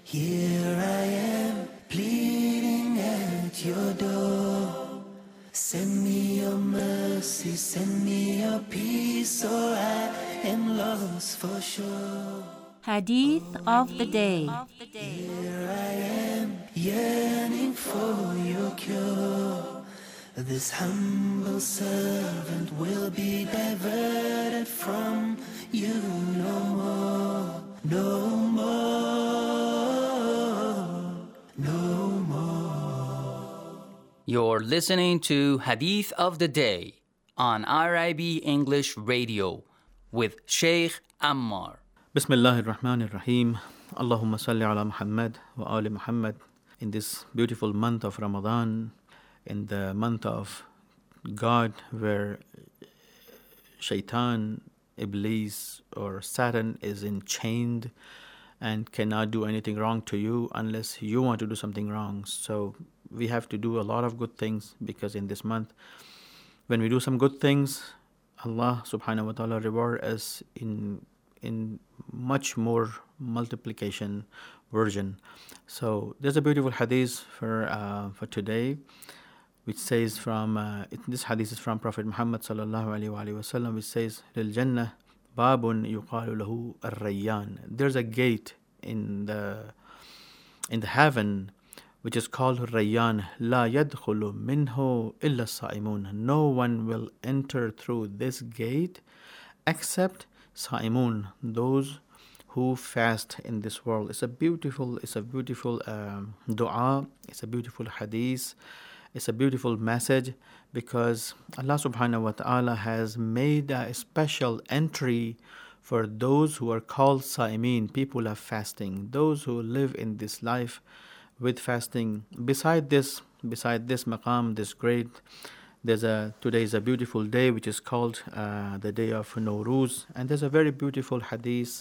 Here I am, pleading at your door. Send me your mercy, send me your peace, or I am lost for sure. Hadith of the Day. Here I am, yearning for your cure. This humble servant will be diverted from you no more, no more, no more. You're listening to Hadith of the Day on RIB English Radio with Sheikh Ammar. Bismillahir Rahmanir Rahim. Allahumma salli ala Muhammad wa ali Muhammad. In this beautiful month of Ramadan, in the month of God, where Shaitan, Iblis, or Satan is enchained and cannot do anything wrong to you unless you want to do something wrong. So we have to do a lot of good things, because in this month, when we do some good things, Allah subhanahu wa ta'ala reward us in much more multiplication version. So there's a beautiful hadith for today, which says this hadith is from Prophet Muhammad sallallahu alaihi wasallam, which says, "Lil Jannah babun yuqalu lahu ar-Rayyan." There's a gate in the heaven which is called Rayyan. La yadkhulu minhu illa sa'imun. No one will enter through this gate except sa'imun, those who fast in this world. It's a beautiful dua. It's a beautiful hadith. It's a beautiful message, because Allah subhanahu wa ta'ala has made a special entry for those who are called sa'imin, people of fasting, those who live in this life with fasting. Beside this maqam, this great, today is a beautiful day which is called the day of Nowruz, and there's a very beautiful hadith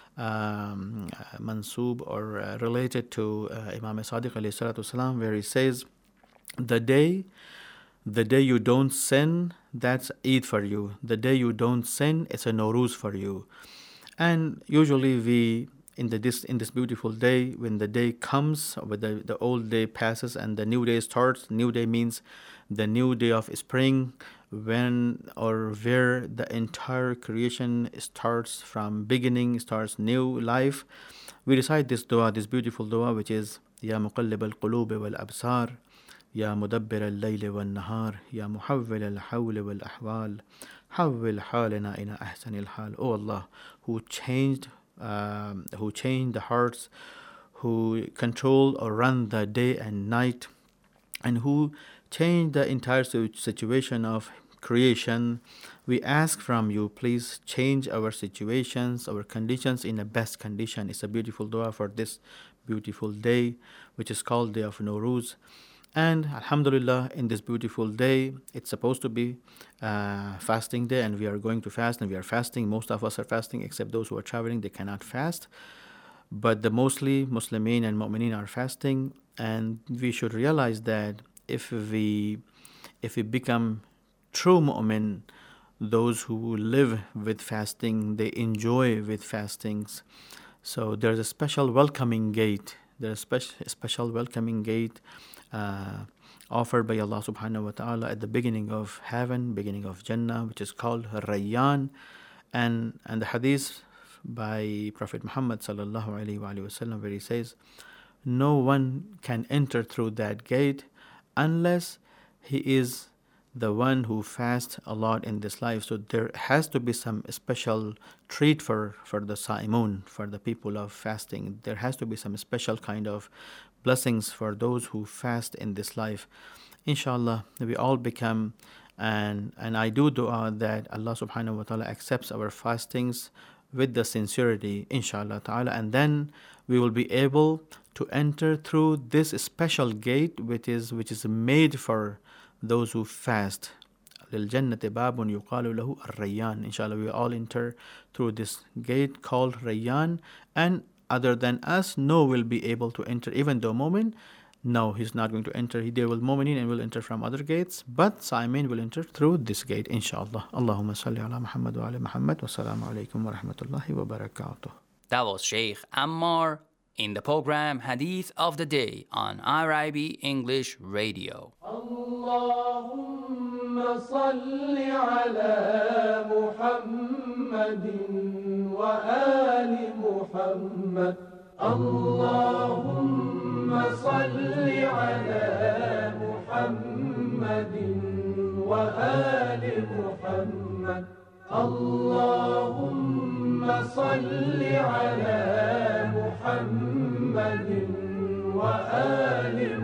mansub or related to Imam Sadiq alayhi salatu wasalam, where he says, the day you don't sin, that's Eid for you. The day you don't sin, it's a Nowruz for you. And usually we, in this beautiful day, when the day comes, when the old day passes and the new day starts, new day means the new day of spring, when or where the entire creation starts from beginning, starts new life. We recite this dua, this beautiful dua, which is, Ya muqallib al-qulub wal-absar, Ya mudabbir al-layl wal-nahar, Ya muhawwil al-hawl wal-ahwal, hawwil halina ila ahsan al-hal. Oh Allah, who changed the hearts, who control or run the day and night, and who changed the entire situation of creation. We ask from you, please change our situations, our conditions in the best condition. It's a beautiful dua for this beautiful day, which is called Day of Nowruz. And alhamdulillah, in this beautiful day, it's supposed to be fasting day, and we are going to fast, and we are fasting. Most of us are fasting, except those who are traveling, they cannot fast. But the mostly Muslimin and Mu'mineen are fasting, and we should realize that if we become true Mu'min, those who live with fasting, they enjoy with fastings. So there's a special welcoming gate. There's a special welcoming gate offered by Allah subhanahu wa ta'ala at the beginning of heaven, beginning of Jannah, which is called Rayyan. And the hadith by Prophet Muhammad sallallahu alaihi wasallam, where he says, no one can enter through that gate unless he is the one who fasts a lot in this life. So there has to be some special treat for the sa'imun, for the people of fasting. There has to be some special kind of blessings for those who fast in this life. Inshallah, we all become, and I do dua that Allah subhanahu wa ta'ala accepts our fastings with the sincerity, inshallah ta'ala, and then we will be able to enter through this special gate which is made for those who fast. Lil Jannati babun yuqalu lahu ar-Rayyan. Inshallah, we will all enter through this gate called Rayyan, and other than us, no will be able to enter. Even though Mu'min, no, he's not going to enter. There will Mu'minin and will enter from other gates, but Sa'imin will enter through this gate, inshallah. Allahumma salli ala Muhammad wa ala Muhammad wa salamu alaykum wa rahmatullahi wa barakatuh. That was Sheikh Ammar in the program Hadith of the Day on RIB English Radio. اللهم صل على محمد وآل محمد. اللهم صل على محمد وآل محمد. اللهم صل على محمد وآل محمد.